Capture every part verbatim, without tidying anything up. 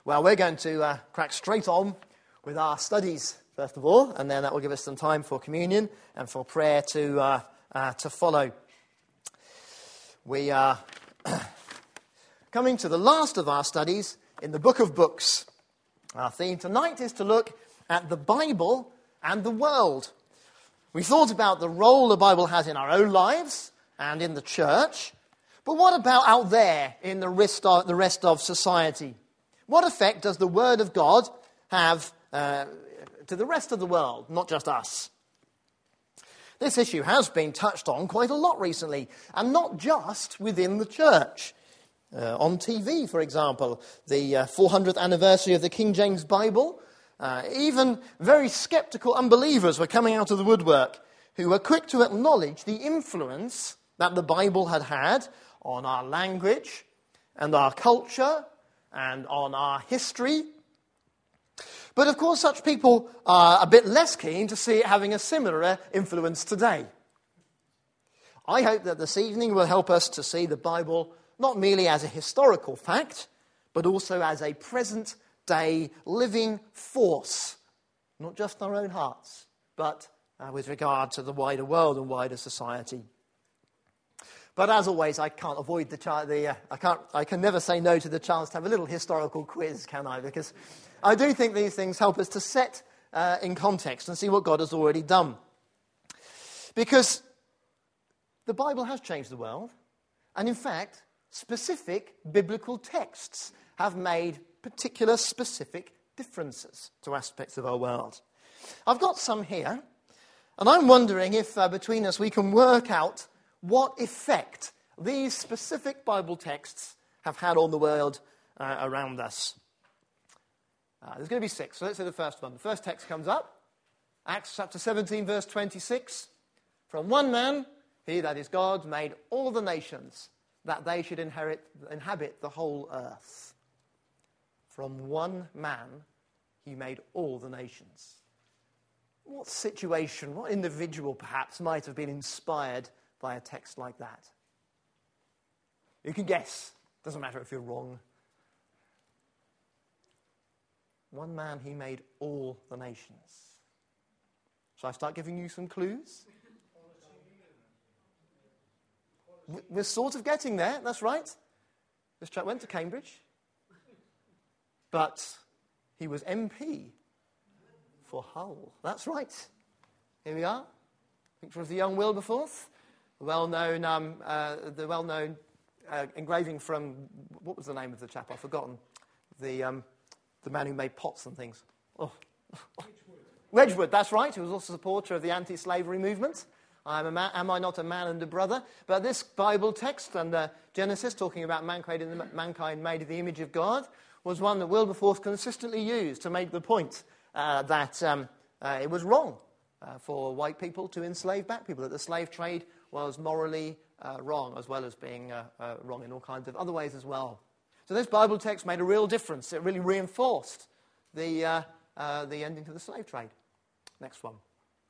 Well, we're going to uh, crack straight on with our studies, first of all, and then that will give us some time for communion and for prayer to uh, uh, to follow. We are coming to the last of our studies in the Book of Books. Our theme tonight is to look at the Bible and the world. We thought about the role the Bible has in our own lives and in the church, but what about out there in the rest of, the rest of society? What effect does the Word of God have uh, to the rest of the world, not just us? This issue has been touched on quite a lot recently, and not just within the church. Uh, on T V, for example, the uh, four hundredth anniversary of the King James Bible, uh, even very sceptical unbelievers were coming out of the woodwork who were quick to acknowledge the influence that the Bible had had on our language and our culture and on our history. But of course, such people are a bit less keen to see it having a similar influence today. I hope that this evening will help us to see the Bible not merely as a historical fact, but also as a present-day living force, not just in our own hearts, but uh, with regard to the wider world and wider society. But as always, I can't avoid the, ch- the uh, I can't, I can never say no to the chance to have a little historical quiz, can I? Because I do think these things help us to set uh, in context and see what God has already done. Because the Bible has changed the world, and in fact, specific biblical texts have made particular specific differences to aspects of our world. I've got some here, and I'm wondering if uh, between us we can work out what effect these specific Bible texts have had on the world uh, around us. Uh, there's going to be six, so let's say the first one. The first text comes up, Acts chapter seventeen, verse twenty-six. From one man, he, that is God, made all the nations, that they should inherit, inhabit the whole earth. From one man, he made all the nations. What situation, what individual perhaps might have been inspired by a text like that? You can guess. Doesn't matter if you're wrong. One man, he made all the nations. Shall I start giving you some clues? We're sort of getting there, that's right. This chap went to Cambridge, but he was M P for Hull. That's right. Here we are. Picture of the young Wilberforce. The well-known, um, uh, the well-known uh, engraving from, what was the name of the chap? I've forgotten. The um, the man who made pots and things. Oh. Wedgwood. Wedgwood, that's right. He was also a supporter of the anti-slavery movement. I'm a man, am I not a man and a brother? But this Bible text and uh, Genesis, talking about mankind, in the, mankind made in the image of God, was one that Wilberforce consistently used to make the point uh, that um, uh, it was wrong uh, for white people to enslave black people, that the slave trade was morally uh, wrong, as well as being uh, uh, wrong in all kinds of other ways as well. So this Bible text made a real difference. It really reinforced the, uh, uh, the ending to the slave trade. Next one.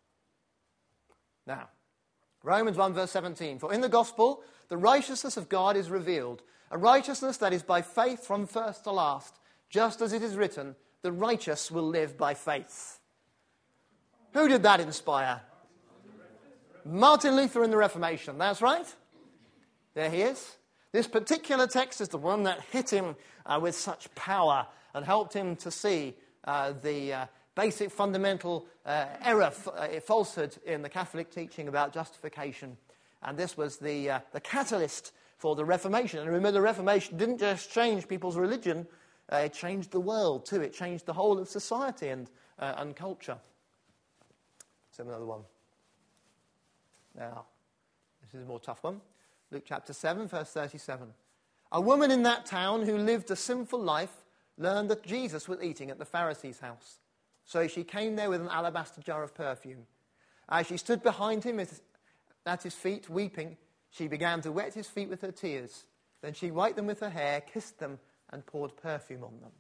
Now, Romans one verse seventeen. For in the gospel, the righteousness of God is revealed, a righteousness that is by faith from first to last, just as it is written, the righteous will live by faith. Who did that inspire? Martin Luther in the Reformation. That's right. There he is. This particular text is the one that hit him uh, with such power and helped him to see uh, the uh, basic fundamental uh, error, f- uh, falsehood in the Catholic teaching about justification. And this was the, uh, the catalyst for the Reformation. And remember, the Reformation didn't just change people's religion, uh, it changed the world too. It changed the whole of society and, uh, and culture. Let's have another one. Now, this is a more tough one. Luke chapter seven, verse thirty-seven. A woman in that town who lived a sinful life learned that Jesus was eating at the Pharisee's house. So she came there with an alabaster jar of perfume. As she stood behind him at his feet, weeping, she began to wet his feet with her tears. Then she wiped them with her hair, kissed them, and poured perfume on them.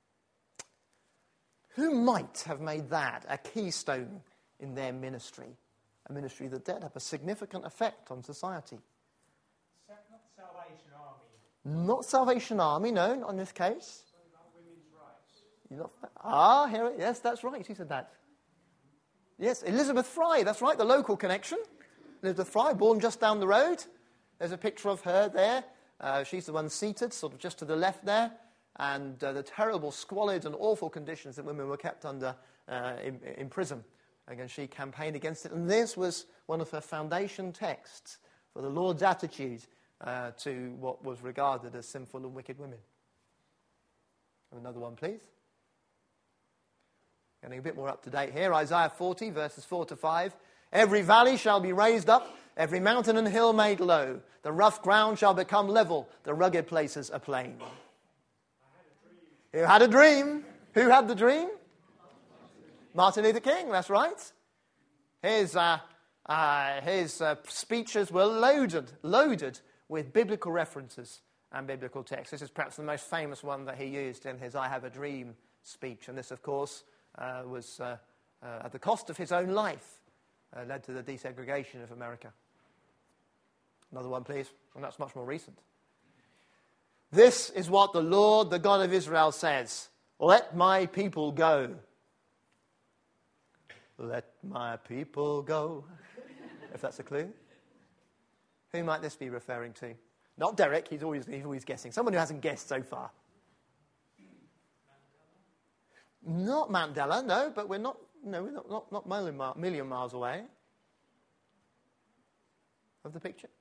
Who might have made that a keystone in their ministry? A ministry that did have a significant effect on society. Not Salvation Army. Not Salvation Army, no, not in this case. Something about women's You're not, ah, here it, yes, that's right. Who said that? Yes, Elizabeth Fry. That's right, the local connection. Elizabeth Fry, born just down the road. There's a picture of her there. Uh, she's the one seated, sort of just to the left there. And uh, the terrible, squalid and awful conditions that women were kept under uh, in, in prison. Again, she campaigned against it. And this was one of her foundation texts for the Lord's attitude uh, to what was regarded as sinful and wicked women. Another one, please. Getting a bit more up to date here. Isaiah forty, verses four to five. Every valley shall be raised up, every mountain and hill made low. The rough ground shall become level, the rugged places a plain. Who had a dream? Who had the dream? Martin Luther King, that's right. His, uh, uh, his uh, speeches were loaded, loaded with biblical references and biblical texts. This is perhaps the most famous one that he used in his I Have a Dream speech. And this, of course, uh, was uh, uh, at the cost of his own life, uh, led to the desegregation of America. Another one, please. And that's much more recent. This is what the Lord, the God of Israel, says. Let my people go. Let my people go. If that's a clue. Who might this be referring to? Not Derek, he's always, he's always guessing. Someone who hasn't guessed so far. Not Mandela, no, but we're not, no, we're not, not, not million, mi- million miles away. Of the picture.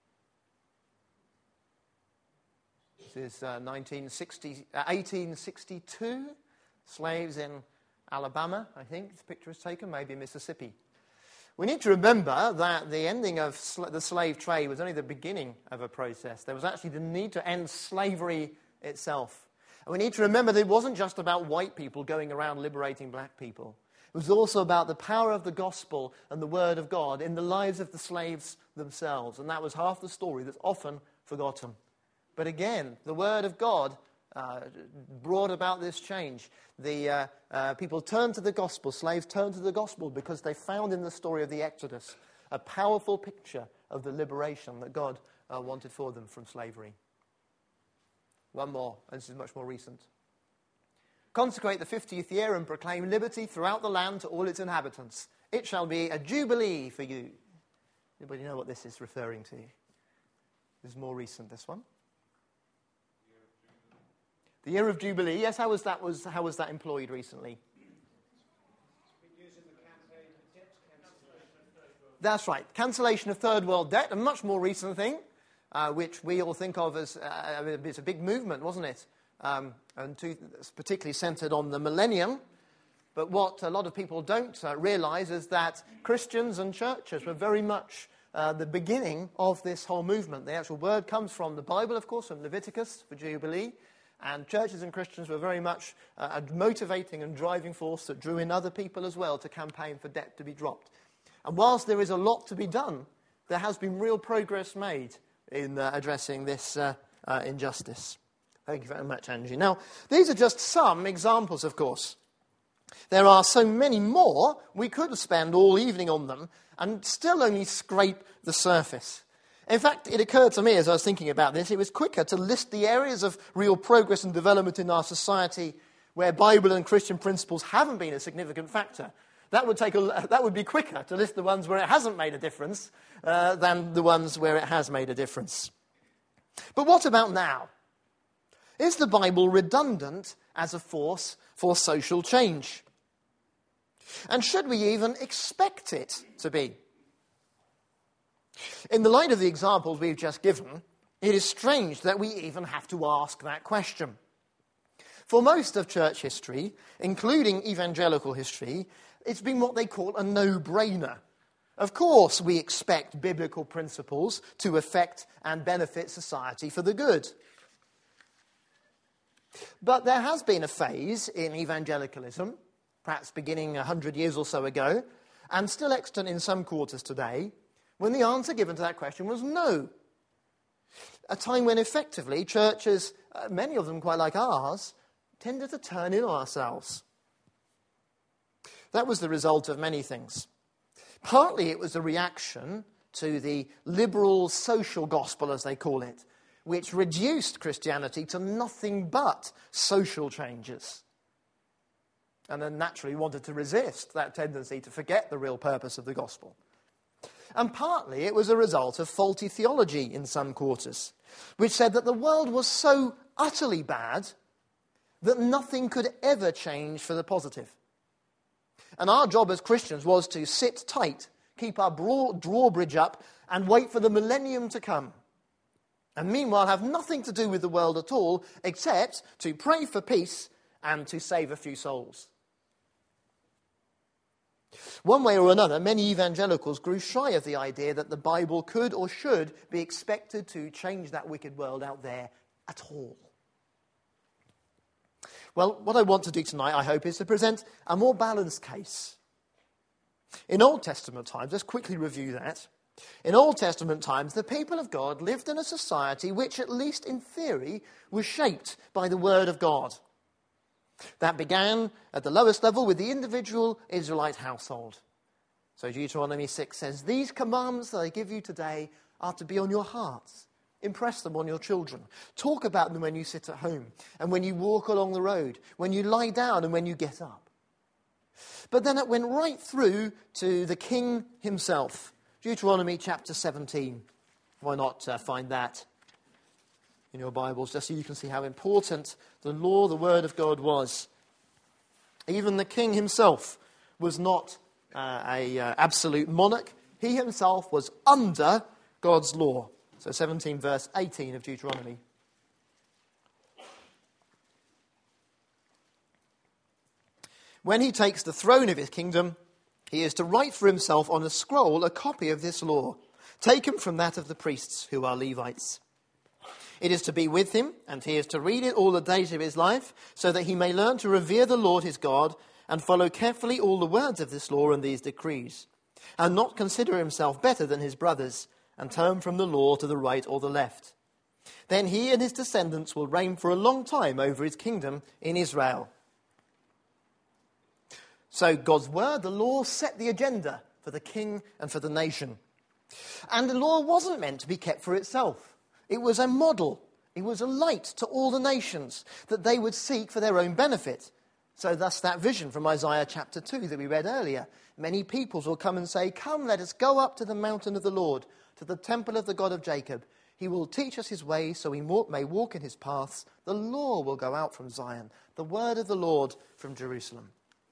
This is uh, nineteen sixty, uh, eighteen sixty-two. Slaves in Alabama, I think the picture is taken, maybe Mississippi. We need to remember that the ending of sl- the slave trade was only the beginning of a process. There was actually the need to end slavery itself. And we need to remember that it wasn't just about white people going around liberating black people. It was also about the power of the gospel and the word of God in the lives of the slaves themselves. And that was half the story that's often forgotten. But again, the word of God uh, brought about this change. The uh, uh, people turned to the gospel, slaves turned to the gospel because they found in the story of the Exodus a powerful picture of the liberation that God uh, wanted for them from slavery. One more, and this is much more recent. Consecrate the fiftieth year and proclaim liberty throughout the land to all its inhabitants. It shall be a jubilee for you. Anybody know what this is referring to? This is more recent, this one. The year of Jubilee, yes, how was that, was, how was that employed recently? That's right, cancellation of third world debt, a much more recent thing, uh, which we all think of as uh, it's a big movement, wasn't it? Um, and to, particularly centred on the millennium. But what a lot of people don't uh, realise is that Christians and churches were very much uh, the beginning of this whole movement. The actual word comes from the Bible, of course, from Leviticus for Jubilee. And churches and Christians were very much uh, a motivating and driving force that drew in other people as well to campaign for debt to be dropped. And whilst there is a lot to be done, there has been real progress made in uh, addressing this uh, uh, injustice. Thank you very much, Angie. Now, these are just some examples, of course. There are so many more, we could spend all evening on them and still only scrape the surface. In fact, it occurred to me as I was thinking about this, it was quicker to list the areas of real progress and development in our society where Bible and Christian principles haven't been a significant factor. That would take a, that would be quicker to list the ones where it hasn't made a difference uh, than the ones where it has made a difference. But what about now? Is the Bible redundant as a force for social change? And should we even expect it to be? In the light of the examples we've just given, it is strange that we even have to ask that question. For most of church history, including evangelical history, it's been what they call a no-brainer. Of course, we expect biblical principles to affect and benefit society for the good. But there has been a phase in evangelicalism, perhaps beginning a hundred years or so ago, and still extant in some quarters today, when the answer given to that question was no. A time when effectively churches, uh, many of them quite like ours, tended to turn in on ourselves. That was the result of many things. Partly it was a reaction to the liberal social gospel, as they call it, which reduced Christianity to nothing but social changes. and then naturally wanted to resist that tendency to forget the real purpose of the gospel. And partly it was a result of faulty theology in some quarters, which said that the world was so utterly bad that nothing could ever change for the positive. And our job as Christians was to sit tight, keep our broad drawbridge up, and wait for the millennium to come. And meanwhile have nothing to do with the world at all, except to pray for peace and to save a few souls. One way or another, many evangelicals grew shy of the idea that the Bible could or should be expected to change that wicked world out there at all. Well, what I want to do tonight, I hope, is to present a more balanced case. In Old Testament times, let's quickly review that. In Old Testament times, the people of God lived in a society which, at least in theory, was shaped by the Word of God. That began at the lowest level with the individual Israelite household. So Deuteronomy six says, "These commandments that I give you today are to be on your hearts. Impress them on your children. Talk about them when you sit at home and when you walk along the road, when you lie down and when you get up." But then it went right through to the king himself. Deuteronomy chapter seventeen. Why not uh, find that in your Bibles, just so you can see how important the law, the word of God was. Even the king himself was not uh, a uh, absolute monarch. He himself was under God's law. So seventeen verse eighteen of Deuteronomy. "When he takes the throne of his kingdom, he is to write for himself on a scroll a copy of this law, taken from that of the priests who are Levites. It is to be with him, and he is to read it all the days of his life, so that he may learn to revere the Lord his God, and follow carefully all the words of this law and these decrees, and not consider himself better than his brothers, and turn from the law to the right or the left. Then he and his descendants will reign for a long time over his kingdom in Israel." So God's word, the law, set the agenda for the king and for the nation. And the law wasn't meant to be kept for itself. It was a model. It was a light to all the nations that they would seek for their own benefit. So thus that vision from Isaiah chapter two that we read earlier. Many peoples will come and say, "Come, let us go up to the mountain of the Lord, to the temple of the God of Jacob. He will teach us his ways so we may walk in his paths. The law will go out from Zion, the word of the Lord from Jerusalem."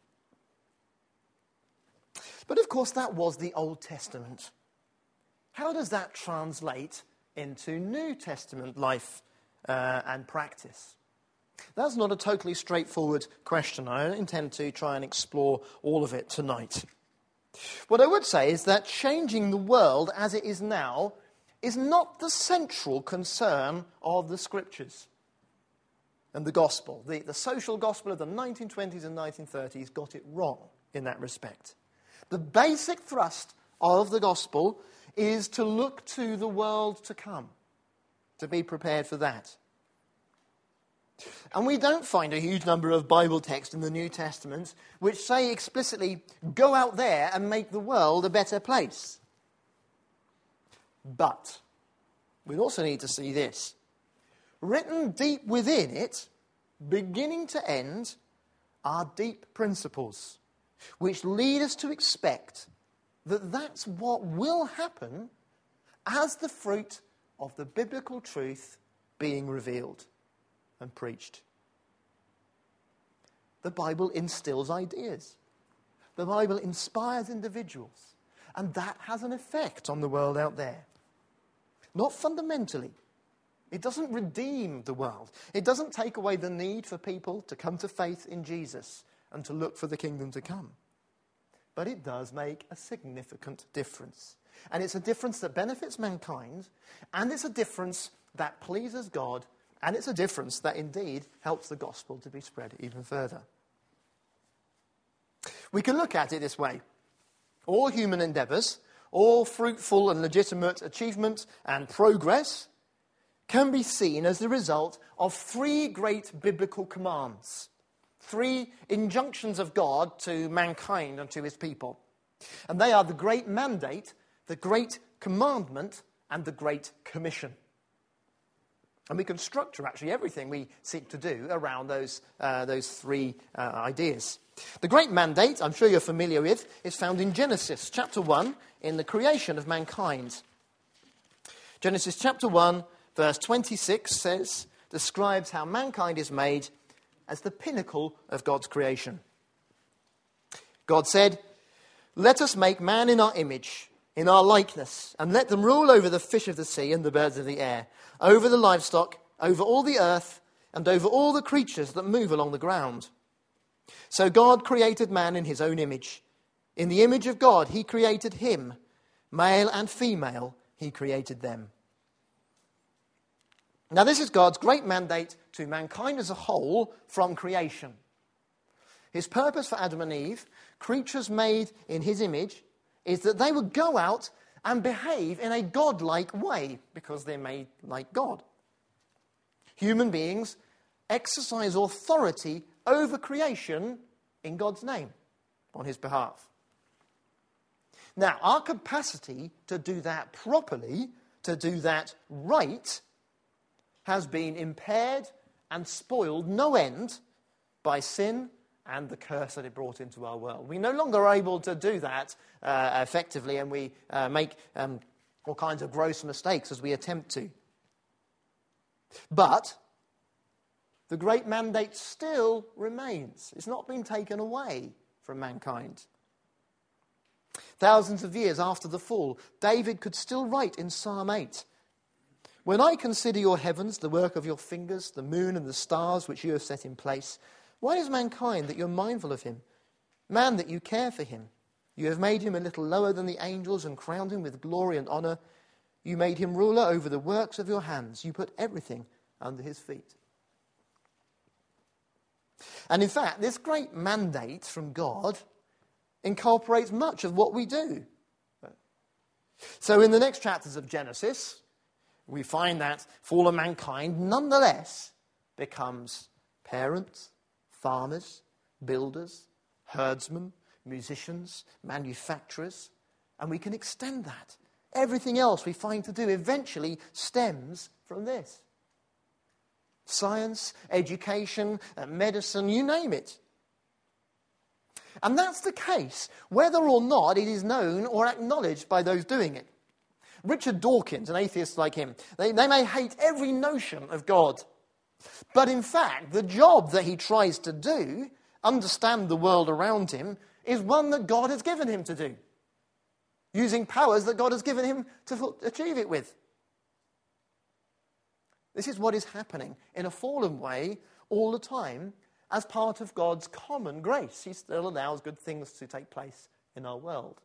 But of course that was the Old Testament. How does that translate into New Testament life uh, and practice? That's not a totally straightforward question. I don't intend to try and explore all of it tonight. What I would say is that changing the world as it is now is not the central concern of the Scriptures and the gospel. The, the social gospel of the nineteen twenties and nineteen thirties got it wrong in that respect. The basic thrust of the gospel is to look to the world to come, to be prepared for that. And we don't find a huge number of Bible texts in the New Testament which say explicitly, "Go out there and make the world a better place." But we also need to see this. Written deep within it, beginning to end, are deep principles which lead us to expect that that's what will happen as the fruit of the biblical truth being revealed and preached. The Bible instills ideas. The Bible inspires individuals. And that has an effect on the world out there. Not fundamentally. It doesn't redeem the world. It doesn't take away the need for people to come to faith in Jesus and to look for the kingdom to come. But it does make a significant difference. And it's a difference that benefits mankind, and it's a difference that pleases God, and it's a difference that indeed helps the gospel to be spread even further. We can look at it this way. All human endeavours, all fruitful and legitimate achievement and progress can be seen as the result of three great biblical commands. Three injunctions of God to mankind and to his people. And they are the great mandate, the great commandment, and the great commission. And we can structure, actually, everything we seek to do around those, uh, those three uh, ideas. The great mandate, I'm sure you're familiar with, is found in Genesis chapter one, in the creation of mankind. Genesis chapter one, verse twenty-six says, describes how mankind is made as the pinnacle of God's creation. God said, "Let us make man in our image, in our likeness, and let them rule over the fish of the sea and the birds of the air, over the livestock, over all the earth, and over all the creatures that move along the ground." So God created man in his own image. In the image of God, he created him. Male and female, he created them. Now, this is God's great mandate to mankind as a whole from creation. His purpose for Adam and Eve, creatures made in his image, is that they would go out and behave in a godlike way because they're made like God. Human beings exercise authority over creation in God's name, on his behalf. Now, our capacity to do that properly, to do that right, has been impaired and spoiled no end by sin and the curse that it brought into our world. We no longer are able to do that uh, effectively, and we uh, make um, all kinds of gross mistakes as we attempt to. But the great mandate still remains. It's not been taken away from mankind. Thousands of years after the fall, David could still write in Psalm eight, "When I consider your heavens, the work of your fingers, the moon and the stars which you have set in place, why is mankind that you're mindful of him? Man, that you care for him. You have made him a little lower than the angels and crowned him with glory and honor. You made him ruler over the works of your hands. You put everything under his feet." And in fact, this great mandate from God incorporates much of what we do. So in the next chapters of Genesis, we find that fallen mankind nonetheless becomes parents, farmers, builders, herdsmen, musicians, manufacturers, and we can extend that. Everything else we find to do eventually stems from this. Science, education, medicine, you name it. And that's the case, whether or not it is known or acknowledged by those doing it. Richard Dawkins, an atheist like him, they, they may hate every notion of God. But in fact, the job that he tries to do, understand the world around him, is one that God has given him to do, using powers that God has given him to achieve it with. This is what is happening in a fallen way all the time as part of God's common grace. He still allows good things to take place in our world.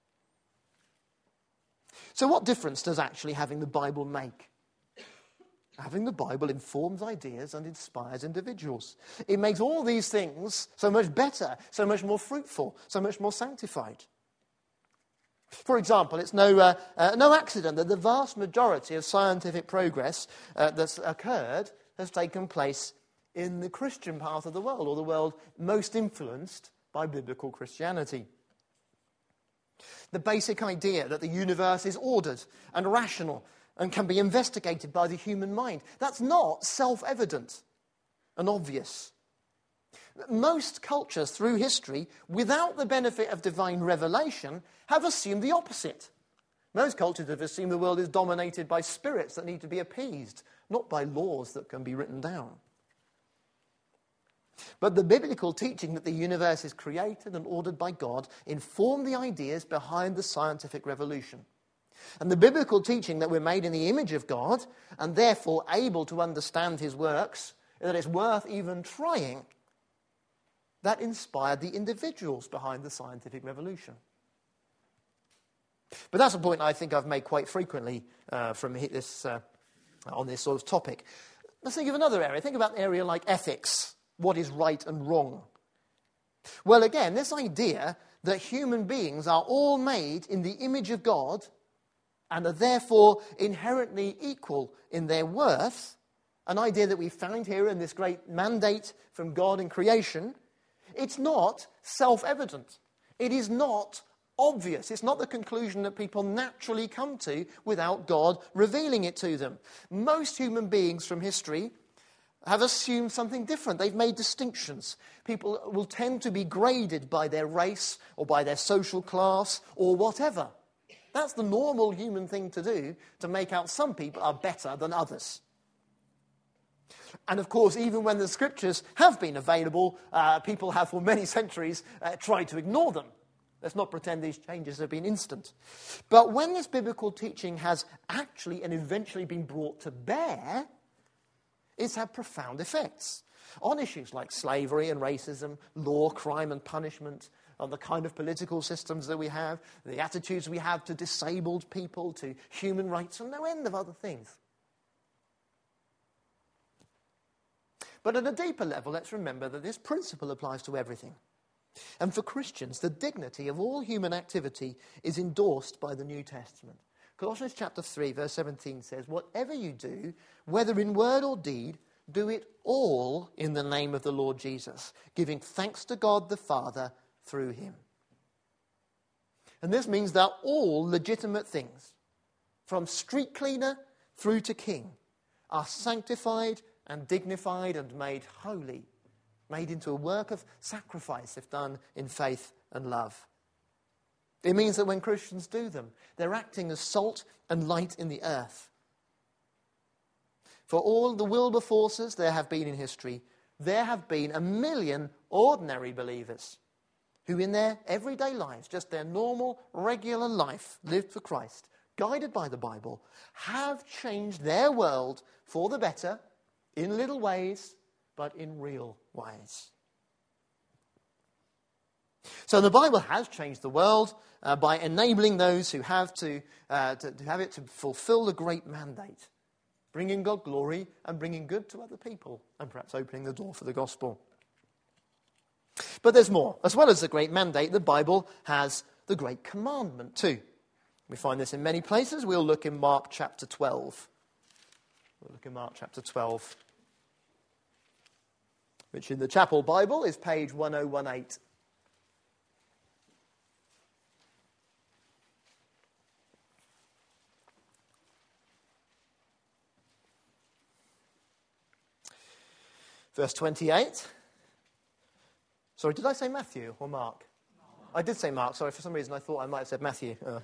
So what difference does actually having the Bible make? Having the Bible informs ideas and inspires individuals. It makes all these things so much better, so much more fruitful, so much more sanctified. For example, it's no, uh, uh, no accident that the vast majority of scientific progress uh, that's occurred has taken place in the Christian part of the world, or the world most influenced by biblical Christianity. The basic idea that the universe is ordered and rational and can be investigated by the human mind, that's not self-evident and obvious. Most cultures through history, without the benefit of divine revelation, have assumed the opposite. Most cultures have assumed the world is dominated by spirits that need to be appeased, not by laws that can be written down. But the biblical teaching that the universe is created and ordered by God informed the ideas behind the scientific revolution. And the biblical teaching that we're made in the image of God and therefore able to understand his works, that it's worth even trying, that inspired the individuals behind the scientific revolution. But that's a point I think I've made quite frequently uh, from this, uh, on this sort of topic. Let's think of another area. Think about an area like ethics. What is right and wrong? Well, again, this idea that human beings are all made in the image of God and are therefore inherently equal in their worth, an idea that we found here in this great mandate from God in creation, it's not self-evident. It is not obvious. It's not the conclusion that people naturally come to without God revealing it to them. Most human beings from history have assumed something different. They've made distinctions. People will tend to be graded by their race or by their social class or whatever. That's the normal human thing to do, to make out some people are better than others. And of course, even when the scriptures have been available, uh, people have for many centuries uh, tried to ignore them. Let's not pretend these changes have been instant. But when this biblical teaching has actually and eventually been brought to bear, it's had profound effects on issues like slavery and racism, law, crime and punishment, on the kind of political systems that we have, the attitudes we have to disabled people, to human rights, and no end of other things. But at a deeper level, let's remember that this principle applies to everything. And for Christians, the dignity of all human activity is endorsed by the New Testament. Colossians chapter three, verse seventeen says, "Whatever you do, whether in word or deed, do it all in the name of the Lord Jesus, giving thanks to God the Father through him." And this means that all legitimate things, from street cleaner through to king, are sanctified and dignified and made holy, made into a work of sacrifice if done in faith and love. It means that when Christians do them, they're acting as salt and light in the earth. For all the Wilberforces there have been in history, there have been a million ordinary believers who in their everyday lives, just their normal, regular life, lived for Christ, guided by the Bible, have changed their world for the better in little ways, but in real ways. So the Bible has changed the world uh, by enabling those who have to, uh, to, to have it to fulfill the great mandate, bringing God glory and bringing good to other people, and perhaps opening the door for the gospel. But there's more. As well as the great mandate, the Bible has the great commandment too. We find this in many places. We'll look in Mark chapter twelve. We'll look in Mark chapter twelve, which in the Chapel Bible is page one oh one eight. Verse twenty-eight. Sorry, did I say Matthew or Mark? I did say Mark. Sorry, for some reason I thought I might have said Matthew. Oh.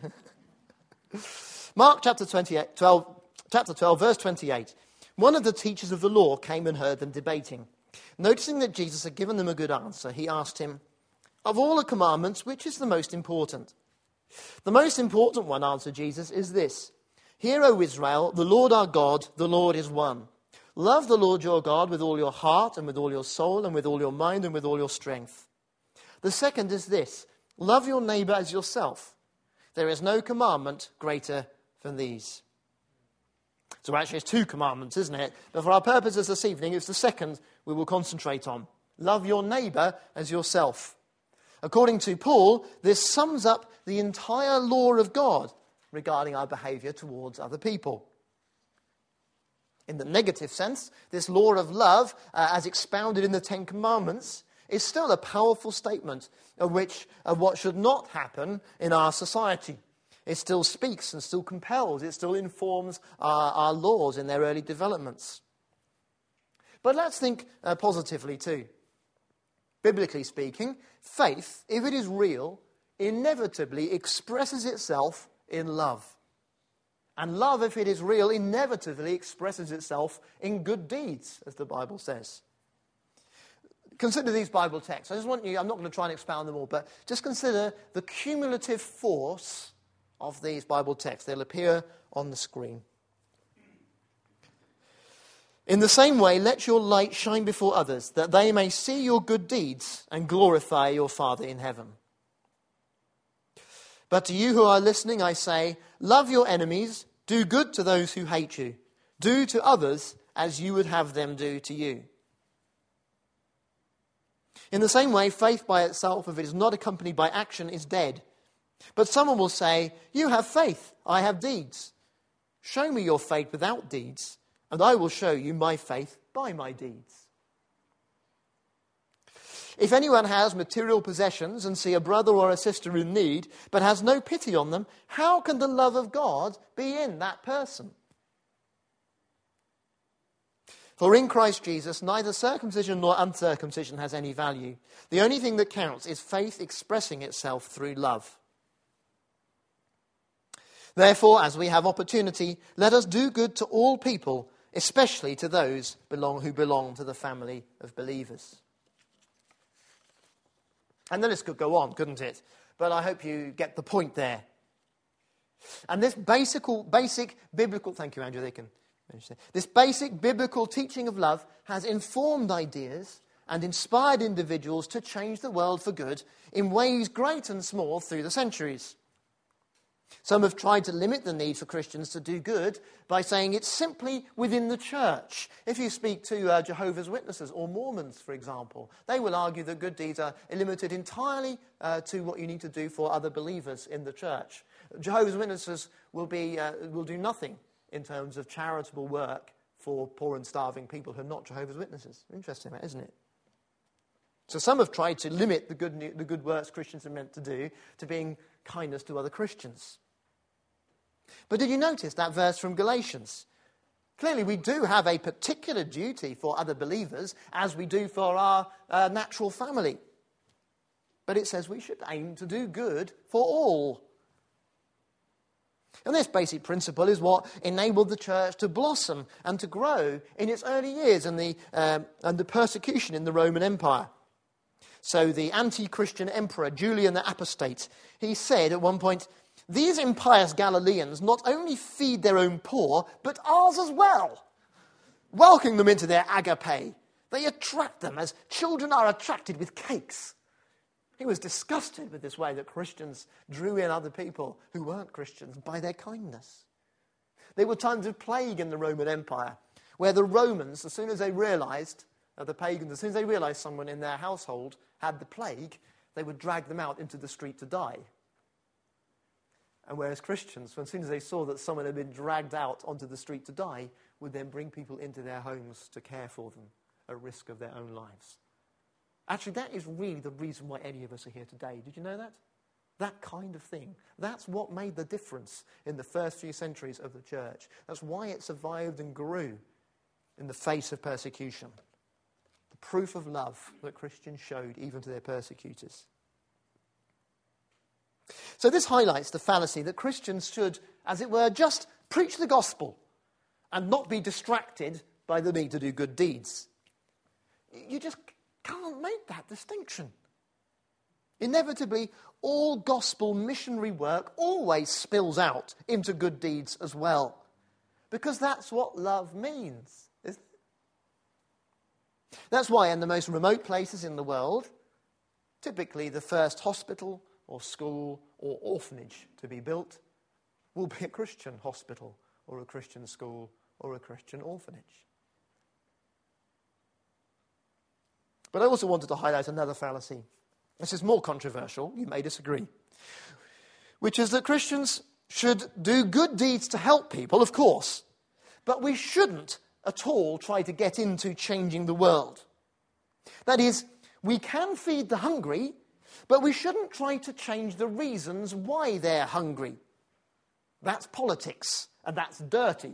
Mark chapter twenty-eight, twelve, chapter twelve, verse twenty-eight. One of the teachers of the law came and heard them debating. Noticing that Jesus had given them a good answer, he asked him, "Of all the commandments, which is the most important?" "The most important one," answered Jesus, "is this. Hear, O Israel, the Lord our God, the Lord is one. Love the Lord your God with all your heart and with all your soul and with all your mind and with all your strength. The second is this. Love your neighbour as yourself. There is no commandment greater than these." So actually it's two commandments, isn't it? But for our purposes this evening, it's the second we will concentrate on. Love your neighbour as yourself. According to Paul, this sums up the entire law of God regarding our behaviour towards other people. In the negative sense, this law of love, uh, as expounded in the Ten Commandments, is still a powerful statement of which of what should not happen in our society. It still speaks and still compels. It still informs our, our laws in their early developments. But let's think uh, positively too. Biblically speaking, faith, if it is real, inevitably expresses itself in love. And love, if it is real, inevitably expresses itself in good deeds, as the Bible says. Consider these Bible texts. I just want you, I'm not going to try and expound them all, but just consider the cumulative force of these Bible texts. They'll appear on the screen. "In the same way, let your light shine before others, that they may see your good deeds and glorify your Father in heaven. But to you who are listening, I say, love your enemies, do good to those who hate you, do to others as you would have them do to you. In the same way, faith by itself, if it is not accompanied by action, is dead. But someone will say, you have faith, I have deeds. Show me your faith without deeds, and I will show you my faith by my deeds." If anyone has material possessions and see a brother or a sister in need, but has no pity on them, how can the love of God be in that person? For in Christ Jesus, neither circumcision nor uncircumcision has any value. The only thing that counts is faith expressing itself through love. Therefore, as we have opportunity, let us do good to all people, especially to those belong, who belong to the family of believers. And the list could go on, couldn't it? But I hope you get the point there. And this basic, basic biblical... Thank you, Andrew. They can... This basic biblical teaching of love has informed ideas and inspired individuals to change the world for good in ways great and small through the centuries. Some have tried to limit the need for Christians to do good by saying it's simply within the church. If you speak to uh, Jehovah's Witnesses or Mormons, for example, they will argue that good deeds are limited entirely uh, to what you need to do for other believers in the church. Jehovah's Witnesses will be uh, will do nothing in terms of charitable work for poor and starving people who are not Jehovah's Witnesses. Interesting, that, isn't it? So some have tried to limit the good, the good works Christians are meant to do to being kindness to other Christians. But did you notice that verse from Galatians? Clearly we do have a particular duty for other believers as we do for our uh, natural family. But it says we should aim to do good for all. And this basic principle is what enabled the church to blossom and to grow in its early years and the, um, under persecution in the Roman Empire. So the anti-Christian emperor, Julian the Apostate, he said at one point, "These impious Galileans not only feed their own poor, but ours as well. Welcoming them into their agape, they attract them as children are attracted with cakes." He was disgusted with this way that Christians drew in other people who weren't Christians by their kindness. There were times of plague in the Roman Empire where the Romans, as soon as they realized, uh, the pagans, as soon as they realized someone in their household had the plague, they would drag them out into the street to die. And whereas Christians, as soon as they saw that someone had been dragged out onto the street to die, would then bring people into their homes to care for them at risk of their own lives. Actually, that is really the reason why any of us are here today. Did you know that? That kind of thing. That's what made the difference in the first few centuries of the church. That's why it survived and grew in the face of persecution. The proof of love that Christians showed even to their persecutors. So this highlights the fallacy that Christians should, as it were, just preach the gospel and not be distracted by the need to do good deeds. You just can't make that distinction. Inevitably, all gospel missionary work always spills out into good deeds as well. Because that's what love means, isn't it? That's why in the most remote places in the world, typically the first hospital or school or orphanage to be built will be a Christian hospital or a Christian school or a Christian orphanage. But I also wanted to highlight another fallacy. This is more controversial, you may disagree, which is that Christians should do good deeds to help people, of course, but we shouldn't at all try to get into changing the world. That is, we can feed the hungry, but we shouldn't try to change the reasons why they're hungry. That's politics, and that's dirty.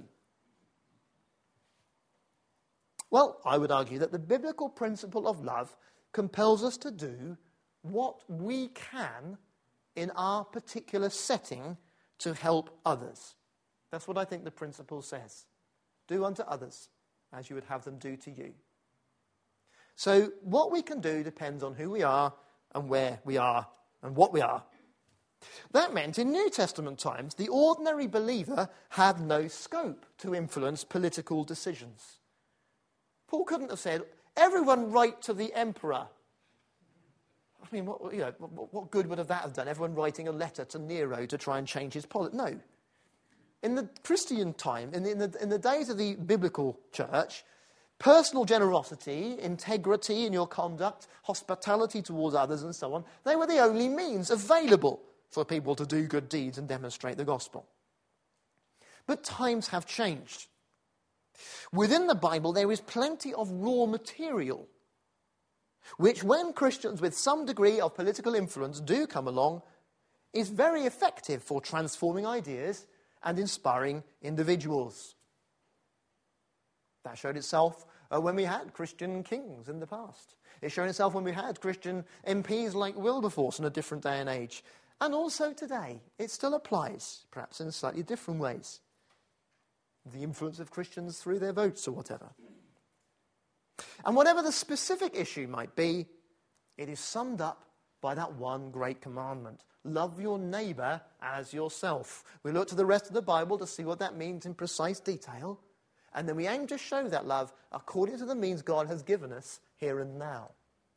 Well, I would argue that the biblical principle of love compels us to do what we can in our particular setting to help others. That's what I think the principle says. Do unto others as you would have them do to you. So what we can do depends on who we are and where we are and what we are. That meant in New Testament times, the ordinary believer had no scope to influence political decisions. Paul couldn't have said, everyone write to the emperor. I mean, what, you know, what, what good would have that have done? Everyone writing a letter to Nero to try and change his politics? No. In the Christian time, in the, in, the, in the days of the biblical church, personal generosity, integrity in your conduct, hospitality towards others and so on, they were the only means available for people to do good deeds and demonstrate the gospel. But times have changed. Within the Bible, there is plenty of raw material. which when Christians with some degree of political influence do come along, is very effective for transforming ideas and inspiring individuals. That showed itself uh, when we had Christian kings in the past. It showed itself when we had Christian M Ps like Wilberforce in a different day and age. And also today, it still applies, perhaps in slightly different ways. The influence of Christians through their votes or whatever. And whatever the specific issue might be, it is summed up by that one great commandment. Love your neighbour as yourself. We look to the rest of the Bible to see what that means in precise detail. And then we aim to show that love according to the means God has given us here and now.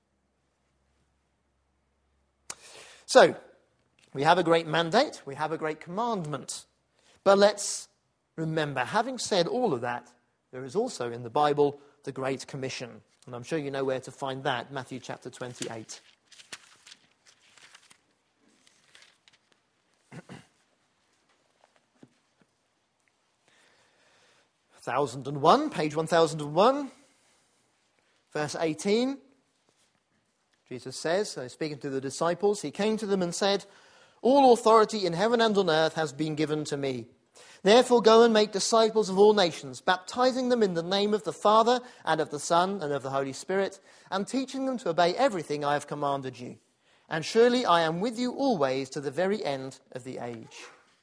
So, we have a great mandate, we have a great commandment. But let's remember, having said all of that, there is also in the Bible the Great Commission. And I'm sure you know where to find that, Matthew chapter twenty-eight. one thousand one, page one thousand one, verse eighteen. Jesus says, so speaking to the disciples, he came to them and said, "All authority in heaven and on earth has been given to me. Therefore go and make disciples of all nations, baptizing them in the name of the Father and of the Son and of the Holy Spirit, and teaching them to obey everything I have commanded you. And surely I am with you always to the very end of the age."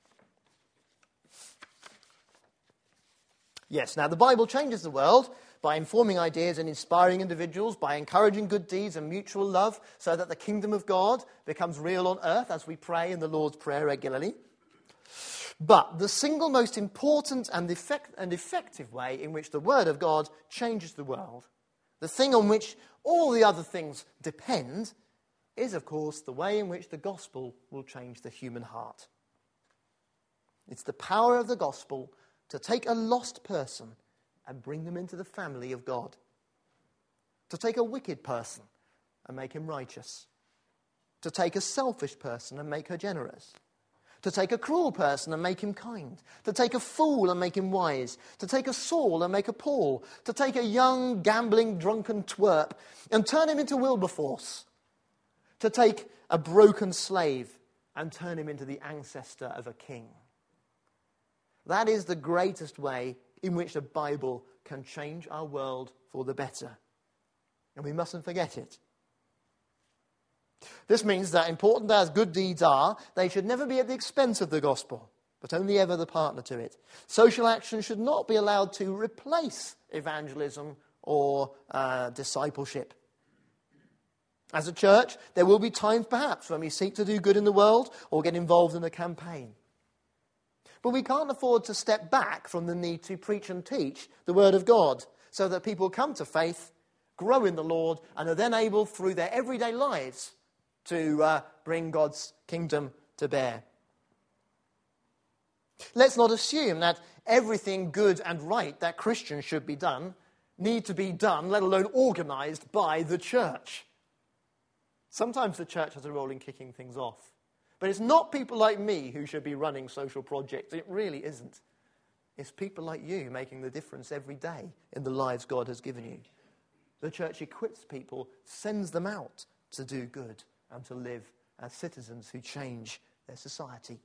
Yes, now the Bible changes the world by informing ideas and inspiring individuals, by encouraging good deeds and mutual love, so that the kingdom of God becomes real on earth as we pray in the Lord's Prayer regularly. But the single most important and, effect- and effective way in which the Word of God changes the world, the thing on which all the other things depend, is, of course, the way in which the gospel will change the human heart. It's the power of the gospel to take a lost person and bring them into the family of God. To take a wicked person and make him righteous. To take a selfish person and make her generous. To take a cruel person and make him kind. To take a fool and make him wise. To take a Saul and make a Paul. To take a young, gambling, drunken twerp and turn him into Wilberforce. To take a broken slave and turn him into the ancestor of a king. That is the greatest way in which the Bible can change our world for the better. And we mustn't forget it. This means that, important as good deeds are, they should never be at the expense of the gospel, but only ever the partner to it. Social action should not be allowed to replace evangelism or uh, discipleship. As a church, there will be times perhaps when we seek to do good in the world or get involved in a campaign. But we can't afford to step back from the need to preach and teach the Word of God so that people come to faith, grow in the Lord, and are then able through their everyday lives to uh, bring God's kingdom to bear. Let's not assume that everything good and right that Christians should be done need to be done, let alone organised, by the church. Sometimes the church has a role in kicking things off. But it's not people like me who should be running social projects. It really isn't. It's people like you making the difference every day in the lives God has given you. The church equips people, sends them out to do good and to live as citizens who change their society.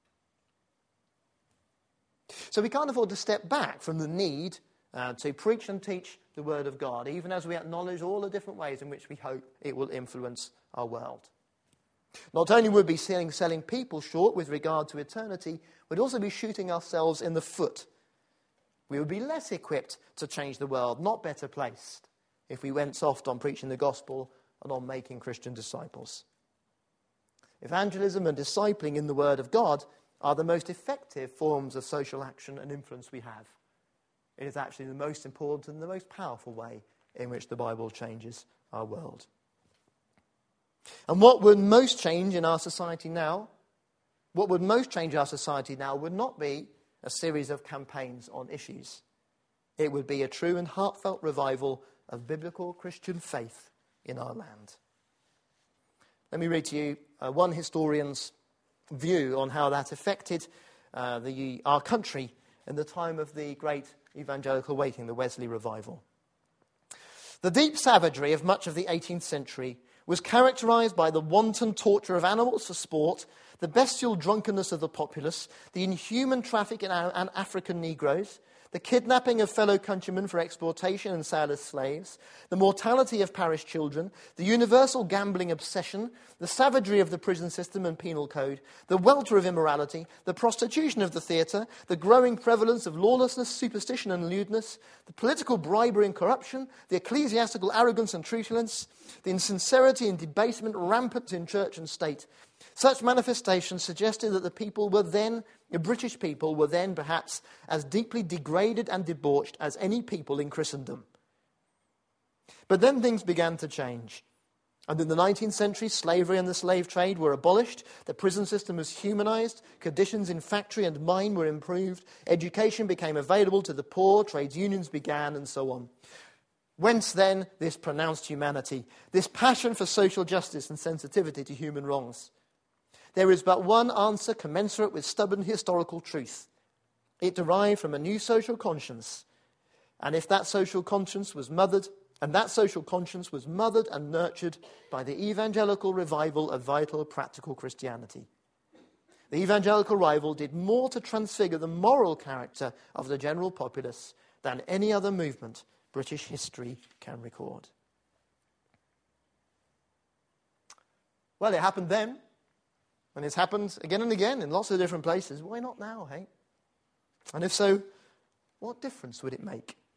So we can't afford to step back from the need uh, to preach and teach the Word of God, even as we acknowledge all the different ways in which we hope it will influence our world. Not only would we be selling, selling people short with regard to eternity, we'd also be shooting ourselves in the foot. We would be less equipped to change the world, not better placed, if we went soft on preaching the gospel and on making Christian disciples. Evangelism and discipling in the Word of God are the most effective forms of social action and influence we have. It is actually the most important and the most powerful way in which the Bible changes our world. And what would most change in our society now, what would most change our society now would not be a series of campaigns on issues. It would be a true and heartfelt revival of biblical Christian faith in our land. Let me read to you uh, one historian's view on how that affected uh, the, our country in the time of the great evangelical awakening, the Wesley revival. The deep savagery of much of the eighteenth century was characterized by the wanton torture of animals for sport, the bestial drunkenness of the populace, the inhuman traffic in an African Negroes, the kidnapping of fellow countrymen for exportation and sale as slaves, the mortality of parish children, the universal gambling obsession, the savagery of the prison system and penal code, the welter of immorality, the prostitution of the theatre, the growing prevalence of lawlessness, superstition and lewdness, the political bribery and corruption, the ecclesiastical arrogance and truculence, the insincerity and debasement rampant in church and state. Such manifestations suggested that the people were then, the British people were then perhaps as deeply degraded and debauched as any people in Christendom. But then things began to change. And in the nineteenth century, slavery and the slave trade were abolished, the prison system was humanized, conditions in factory and mine were improved, education became available to the poor, trades unions began, and so on. Whence then this pronounced humanity, this passion for social justice and sensitivity to human wrongs? There is but one answer commensurate with stubborn historical truth. It derived from a new social conscience. And if that social conscience was mothered, and that social conscience was mothered and nurtured by the evangelical revival of vital, practical Christianity. The evangelical revival did more to transfigure the moral character of the general populace than any other movement British history can record. Well, it happened then. And it's happened again and again in lots of different places. Why not now, hey? And if so, what difference would it make